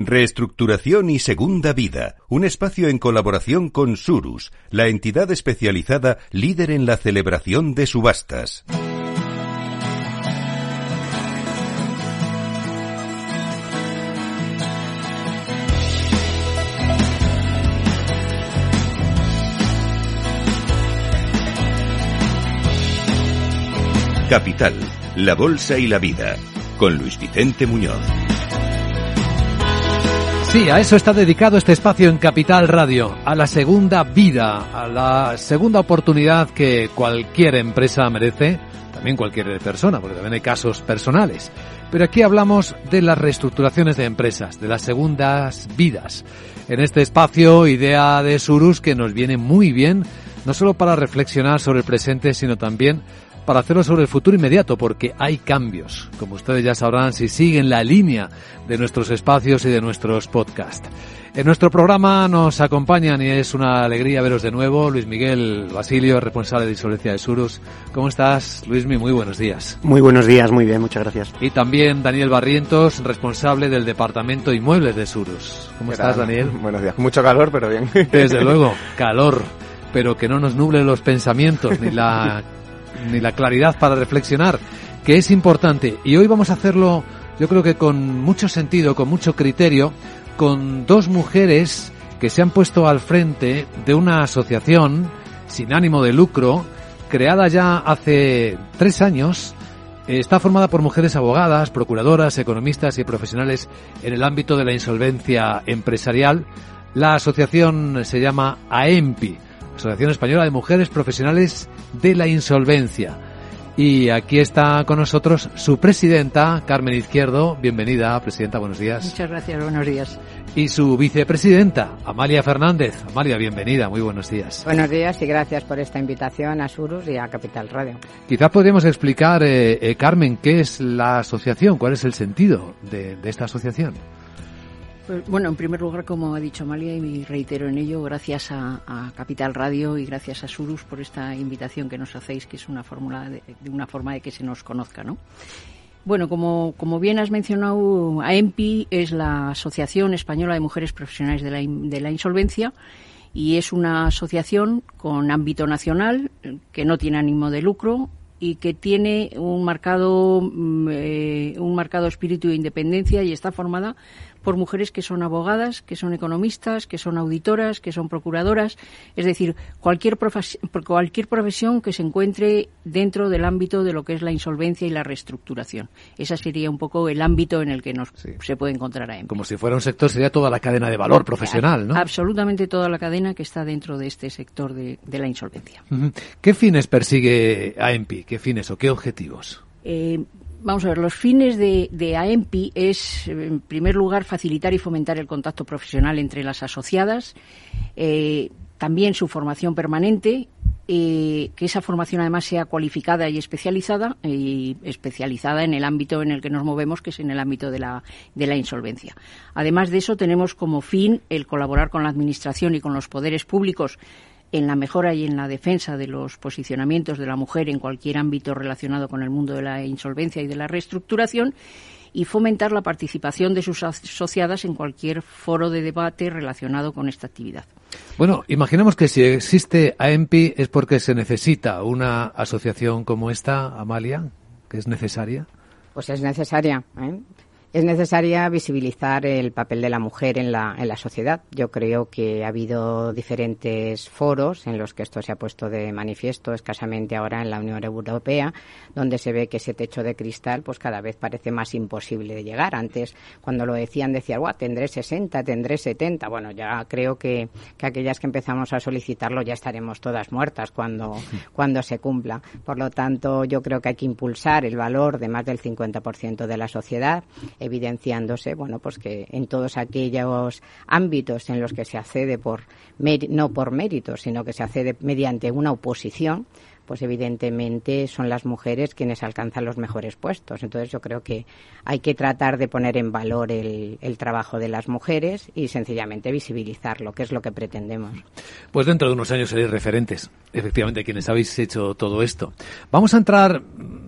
Reestructuración y Segunda Vida, un espacio en colaboración con Surus, la entidad especializada líder en la celebración de subastas. Capital, la Bolsa y la Vida, con Luis Vicente Muñoz. Sí, a eso está dedicado este espacio en Capital Radio, a la segunda vida, a la segunda oportunidad que cualquier empresa merece, también cualquier persona, porque también hay casos personales. Pero aquí hablamos de las reestructuraciones de empresas, de las segundas vidas. En este espacio, idea de Surus que nos viene muy bien, no solo para reflexionar sobre el presente, sino también para hacerlo sobre el futuro inmediato, porque hay cambios, como ustedes ya sabrán si siguen la línea de nuestros espacios y de nuestros podcasts. En nuestro programa nos acompañan, y es una alegría veros de nuevo, Luis Miguel Basilio, responsable de Insolvencia de Surus. ¿Cómo estás, Luismi? Muy buenos días. Muy buenos días, muy bien, muchas gracias. Y también Daniel Barrientos, responsable del Departamento Inmuebles de Surus. ¿Cómo estás, Daniel? Buenos días. Mucho calor, pero bien. Desde luego, calor, pero que no nos nuble los pensamientos ni la claridad para reflexionar, que es importante. Y hoy vamos a hacerlo, yo creo que con mucho sentido, con mucho criterio, con dos mujeres que se han puesto al frente de una asociación sin ánimo de lucro, creada ya hace 3 años. Está formada por mujeres abogadas, procuradoras, economistas y profesionales en el ámbito de la insolvencia empresarial. La asociación se llama AEMPI, Asociación Española de Mujeres Profesionales de la Insolvencia. Y aquí está con nosotros su presidenta, Carmen Izquierdo. Bienvenida, presidenta, buenos días. Muchas gracias, buenos días. Y su vicepresidenta, Amalia Fernández. Amalia, bienvenida, muy buenos días. Buenos días y gracias por esta invitación a Surus y a Capital Radio. Quizás podríamos explicar, Carmen, ¿qué es la asociación? ¿Cuál es el sentido de esta asociación? Pues, bueno, en primer lugar, como ha dicho Amalia, y me reitero en ello, gracias a Capital Radio y gracias a Surus por esta invitación que nos hacéis, que es una forma de que se nos conozca, ¿no? Bueno, como bien has mencionado, AEMPI es la Asociación Española de Mujeres Profesionales de la Insolvencia, y es una asociación con ámbito nacional que no tiene ánimo de lucro y que tiene un marcado espíritu de independencia, y está formada por mujeres que son abogadas, que son economistas, que son auditoras, que son procuradoras, es decir, cualquier profesión que se encuentre dentro del ámbito de lo que es la insolvencia y la reestructuración. Ese sería un poco el ámbito en el que se puede encontrar AEMPI. Como si fuera un sector, sería toda la cadena de valor profesional, ¿no? Absolutamente toda la cadena que está dentro de este sector de la insolvencia. Uh-huh. ¿Qué fines persigue AEMPI? ¿Qué fines o qué objetivos? Vamos a ver, los fines de AEMPI es, en primer lugar, facilitar y fomentar el contacto profesional entre las asociadas, también su formación permanente, que esa formación además sea cualificada y especializada en el ámbito en el que nos movemos, que es en el ámbito de la insolvencia. Además de eso, tenemos como fin el colaborar con la Administración y con los poderes públicos en la mejora y en la defensa de los posicionamientos de la mujer en cualquier ámbito relacionado con el mundo de la insolvencia y de la reestructuración, y fomentar la participación de sus asociadas en cualquier foro de debate relacionado con esta actividad. Bueno, imaginemos que si existe AEMPI es porque se necesita una asociación como esta, Amalia, que es necesaria. Pues es necesaria, ¿eh? Es necesaria visibilizar el papel de la mujer en la sociedad. Yo creo que ha habido diferentes foros en los que esto se ha puesto de manifiesto, escasamente ahora en la Unión Europea, donde se ve que ese techo de cristal pues cada vez parece más imposible de llegar. Antes, cuando lo decían tendré 60, tendré 70. Bueno, ya creo que aquellas que empezamos a solicitarlo ya estaremos todas muertas cuando se cumpla. Por lo tanto, yo creo que hay que impulsar el valor de más del 50% de la sociedad, evidenciándose, bueno, pues que en todos aquellos ámbitos en los que se accede no por mérito, sino que se accede mediante una oposición, pues evidentemente son las mujeres quienes alcanzan los mejores puestos. Entonces yo creo que hay que tratar de poner en valor el trabajo de las mujeres y sencillamente visibilizarlo, que es lo que pretendemos. Pues dentro de unos años seréis referentes, efectivamente, quienes habéis hecho todo esto. Vamos a entrar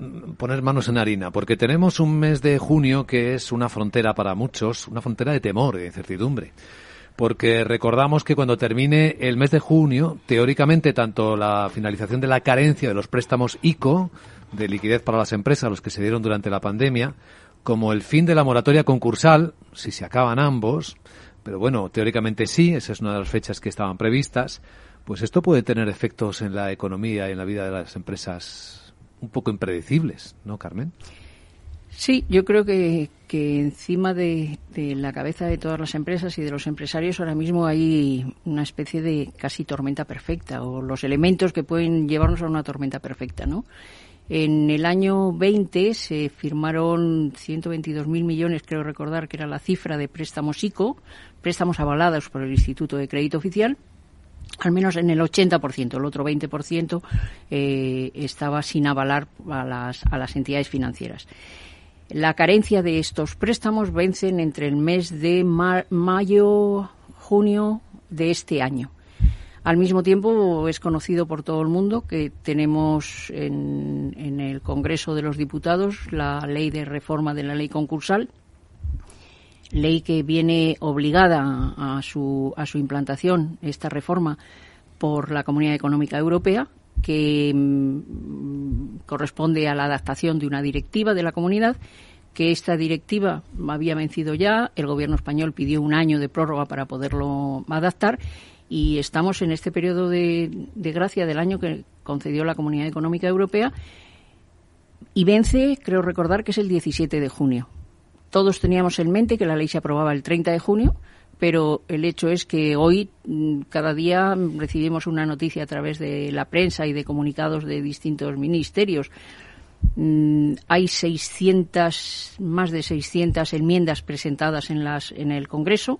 poner manos en harina, porque tenemos un mes de junio que es una frontera para muchos, una frontera de temor, de incertidumbre. Porque recordamos que cuando termine el mes de junio, teóricamente, tanto la finalización de la carencia de los préstamos ICO, de liquidez para las empresas, los que se dieron durante la pandemia, como el fin de la moratoria concursal, si se acaban ambos, pero bueno, teóricamente sí, esa es una de las fechas que estaban previstas, pues esto puede tener efectos en la economía y en la vida de las empresas un poco impredecibles, ¿no, Carmen? Sí, yo creo que encima de la cabeza de todas las empresas y de los empresarios ahora mismo hay una especie de casi tormenta perfecta, o los elementos que pueden llevarnos a una tormenta perfecta, ¿no? En el año 20 se firmaron 122.000 millones, creo recordar que era la cifra de préstamos ICO, préstamos avalados por el Instituto de Crédito Oficial, al menos en el 80%, el otro 20% estaba sin avalar a las entidades financieras. La carencia de estos préstamos vencen entre el mes de mayo, junio de este año. Al mismo tiempo, es conocido por todo el mundo que tenemos en el Congreso de los Diputados la ley de reforma de la ley concursal, ley que viene obligada a su implantación, esta reforma, por la Comunidad Económica Europea, que corresponde a la adaptación de una directiva de la Comunidad, que esta directiva había vencido ya, el Gobierno español pidió un año de prórroga para poderlo adaptar, y estamos en este periodo de gracia del año que concedió la Comunidad Económica Europea, y vence, creo recordar, que es el 17 de junio. Todos teníamos en mente que la ley se aprobaba el 30 de junio, pero el hecho es que hoy, cada día, recibimos una noticia a través de la prensa y de comunicados de distintos ministerios. Hay más de 600 enmiendas presentadas en el Congreso,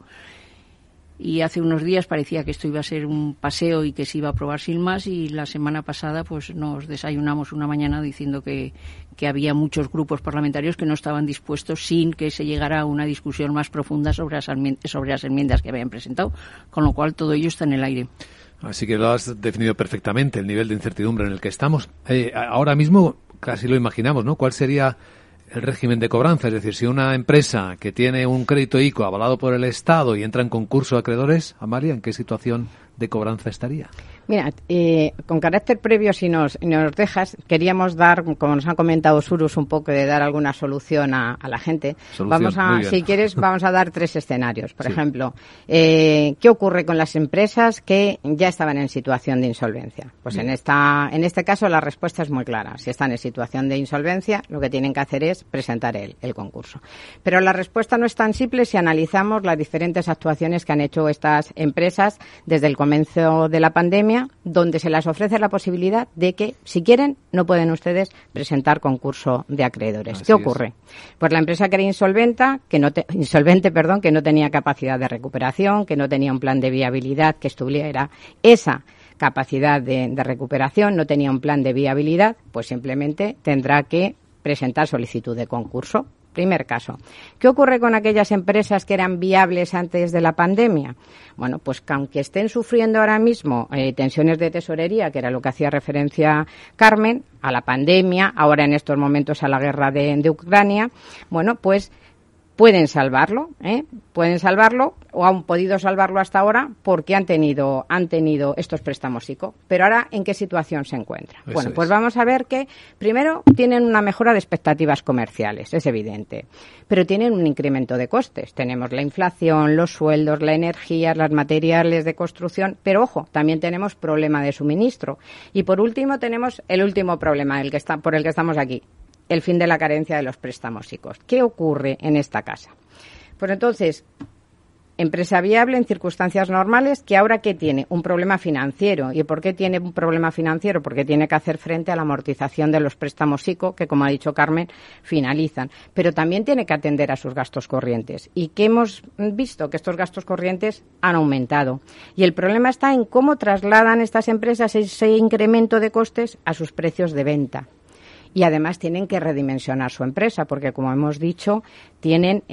y hace unos días parecía que esto iba a ser un paseo y que se iba a aprobar sin más, y la semana pasada pues nos desayunamos una mañana diciendo que había muchos grupos parlamentarios que no estaban dispuestos sin que se llegara a una discusión más profunda sobre las enmiendas que habían presentado, con lo cual todo ello está en el aire. Así que lo has definido perfectamente, el nivel de incertidumbre en el que estamos. Ahora mismo casi lo imaginamos, ¿no? ¿Cuál sería el régimen de cobranza? Es decir, si una empresa que tiene un crédito ICO avalado por el Estado y entra en concurso de acreedores, Amalia, ¿en qué situación de cobranza estaría? Mira, con carácter previo, si nos dejas, queríamos dar, como nos han comentado Surus, un poco de dar alguna solución a la gente. Si quieres, vamos a dar 3 escenarios. Por ejemplo, ¿qué ocurre con las empresas que ya estaban en situación de insolvencia? Pues en este caso la respuesta es muy clara. Si están en situación de insolvencia, lo que tienen que hacer es presentar el concurso. Pero la respuesta no es tan simple si analizamos las diferentes actuaciones que han hecho estas empresas desde el comienzo de la pandemia, donde se les ofrece la posibilidad de que, si quieren, no pueden ustedes presentar concurso de acreedores. ¿Qué ocurre? Pues la empresa que era insolvente, que no tenía capacidad de recuperación, que no tenía un plan de viabilidad que estuviera esa capacidad de recuperación, no tenía un plan de viabilidad, pues simplemente tendrá que presentar solicitud de concurso. Primer caso. ¿Qué ocurre con aquellas empresas que eran viables antes de la pandemia? Bueno, pues que aunque estén sufriendo ahora mismo tensiones de tesorería, que era lo que hacía referencia Carmen, a la pandemia, ahora en estos momentos a la guerra de Ucrania, bueno, pues pueden salvarlo, o han podido salvarlo hasta ahora porque han tenido estos préstamos ICO. Pero ahora, ¿en qué situación se encuentra? Pues vamos a ver que primero tienen una mejora de expectativas comerciales, es evidente, pero tienen un incremento de costes. Tenemos la inflación, los sueldos, la energía, los materiales de construcción, pero ojo, también tenemos problema de suministro. Y por último tenemos el último problema por el que estamos aquí, el fin de la carencia de los préstamos ICO. ¿Qué ocurre en esta casa? Pues entonces, empresa viable en circunstancias normales, que ahora ¿qué tiene? Un problema financiero. ¿Y por qué tiene un problema financiero? Porque tiene que hacer frente a la amortización de los préstamos ICO, que, como ha dicho Carmen, finalizan. Pero también tiene que atender a sus gastos corrientes. ¿Y qué hemos visto? Que estos gastos corrientes han aumentado. Y el problema está en cómo trasladan estas empresas ese incremento de costes a sus precios de venta. Y además tienen que redimensionar su empresa, porque, como hemos dicho, tienen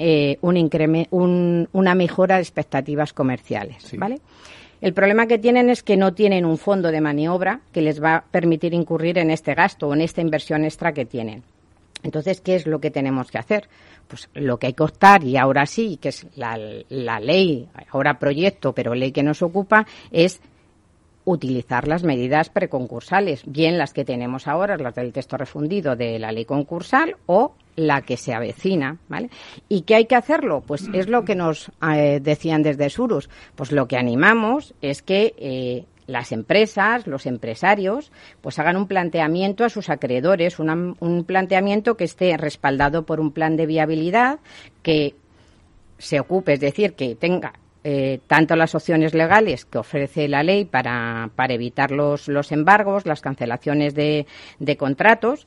una mejora de expectativas comerciales, ¿vale? El problema que tienen es que no tienen un fondo de maniobra que les va a permitir incurrir en este gasto o en esta inversión extra que tienen. Entonces, ¿qué es lo que tenemos que hacer? Pues lo que hay que optar, y ahora sí, que es la ley, ahora proyecto, pero ley que nos ocupa, es utilizar las medidas preconcursales, bien las que tenemos ahora, las del texto refundido de la ley concursal, o la que se avecina, ¿vale? ¿Y qué hay que hacerlo? Pues es lo que nos decían desde Surus. Pues lo que animamos es que las empresas, los empresarios, pues hagan un planteamiento a sus acreedores, un planteamiento que esté respaldado por un plan de viabilidad, que se ocupe, es decir, que tenga tanto las opciones legales que ofrece la ley para evitar los embargos, las cancelaciones de contratos,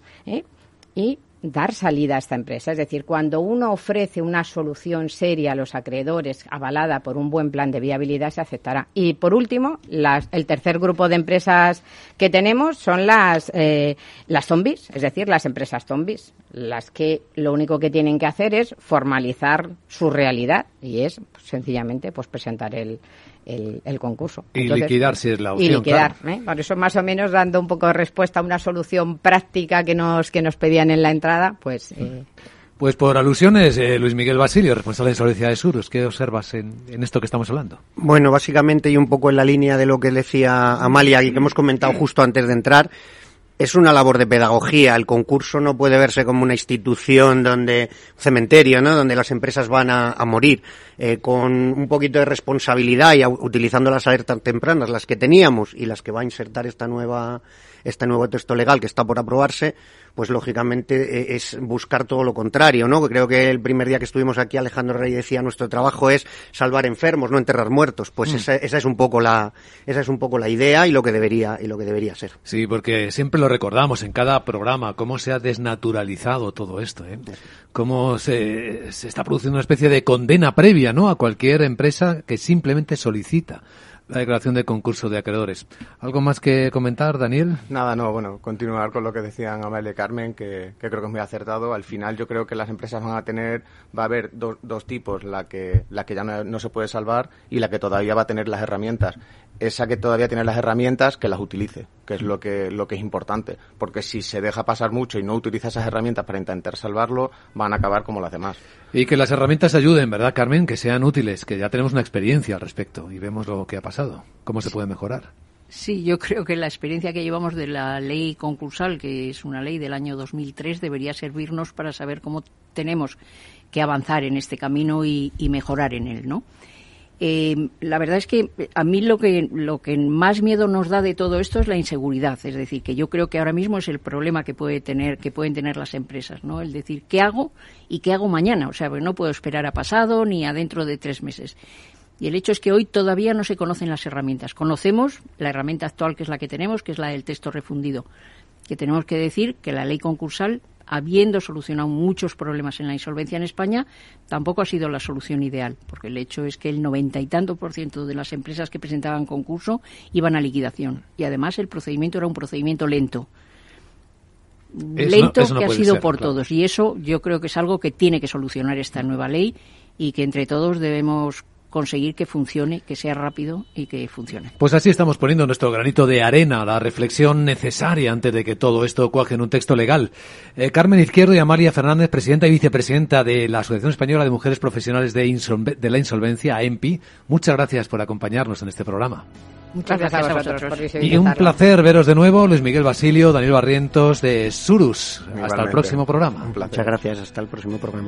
y dar salida a esta empresa. Es decir, cuando uno ofrece una solución seria a los acreedores avalada por un buen plan de viabilidad, se aceptará. Y por último, el tercer grupo de empresas que tenemos son las zombies, es decir, las empresas zombies, las que lo único que tienen que hacer es formalizar su realidad, y es sencillamente pues presentar el concurso. Y entonces, liquidar, si es la opción. Y liquidar, claro. Por eso, más o menos, dando un poco de respuesta a una solución práctica que nos pedían en la entrada, pues... Pues por alusiones, Luis Miguel Basilio, responsable de insolvencia de Surus, ¿qué observas en esto que estamos hablando? Bueno, básicamente, y un poco en la línea de lo que decía Amalia y que hemos comentado justo antes de entrar, es una labor de pedagogía. El concurso no puede verse como una institución cementerio, ¿no? Donde las empresas van a morir. Con un poquito de responsabilidad y utilizando las alertas tempranas, las que teníamos y las que va a insertar este nuevo texto legal que está por aprobarse, pues lógicamente es buscar todo lo contrario, ¿no? Creo que el primer día que estuvimos aquí, Alejandro Rey decía, nuestro trabajo es salvar enfermos, no enterrar muertos. Pues esa es un poco la idea y lo que debería ser. Sí, porque siempre lo recordamos en cada programa, cómo se ha desnaturalizado todo esto, cómo se está produciendo una especie de condena previa, ¿no?, a cualquier empresa que simplemente solicita la declaración de concurso de acreedores. ¿Algo más que comentar, Daniel? Nada, no, bueno, continuar con lo que decían Amalia y Carmen, que creo que es muy acertado. Al final yo creo que las empresas va a haber dos tipos, la que ya no se puede salvar y la que todavía va a tener las herramientas. Esa que todavía tiene las herramientas, que las utilice, que es lo que es importante, porque si se deja pasar mucho y no utiliza esas herramientas para intentar salvarlo, van a acabar como las demás. Y que las herramientas ayuden, ¿verdad, Carmen? Que sean útiles, que ya tenemos una experiencia al respecto y vemos lo que ha pasado, cómo se puede mejorar. Sí, yo creo que la experiencia que llevamos de la ley concursal, que es una ley del año 2003, debería servirnos para saber cómo tenemos que avanzar en este camino y mejorar en él, ¿no? La verdad es que a mí lo que más miedo nos da de todo esto es la inseguridad. Es decir, que yo creo que ahora mismo es el problema que pueden tener las empresas, ¿no? El decir, ¿qué hago y qué hago mañana? O sea, pues no puedo esperar a pasado ni a dentro de 3 meses. Y el hecho es que hoy todavía no se conocen las herramientas. Conocemos la herramienta actual, que es la que tenemos, que es la del texto refundido. Que tenemos que decir que la ley concursal, habiendo solucionado muchos problemas en la insolvencia en España, tampoco ha sido la solución ideal, porque el hecho es que el 90 y tanto % de las empresas que presentaban concurso iban a liquidación, y además el procedimiento era un procedimiento lento eso no que ha puede sido ser, por claro. todos, y eso yo creo que es algo que tiene que solucionar esta nueva ley y que entre todos debemos conseguir que funcione, que sea rápido y que funcione. Pues así estamos poniendo nuestro granito de arena, la reflexión necesaria antes de que todo esto cuaje en un texto legal. Carmen Izquierdo y Amalia Fernández, presidenta y vicepresidenta de la Asociación Española de Mujeres Profesionales de la Insolvencia, AEMPI, muchas gracias por acompañarnos en este programa. Muchas gracias a vosotros por visibilizarlo. Y un placer veros de nuevo, Luis Miguel Basilio, Daniel Barrientos de Surus. Igualmente. Hasta el próximo programa. Un placer. Muchas gracias, hasta el próximo programa.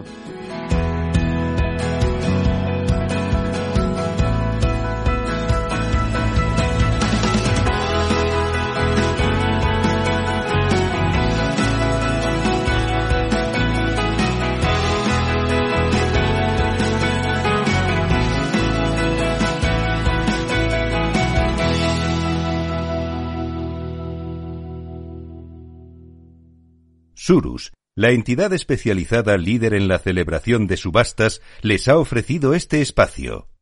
Surus, la entidad especializada líder en la celebración de subastas, les ha ofrecido este espacio.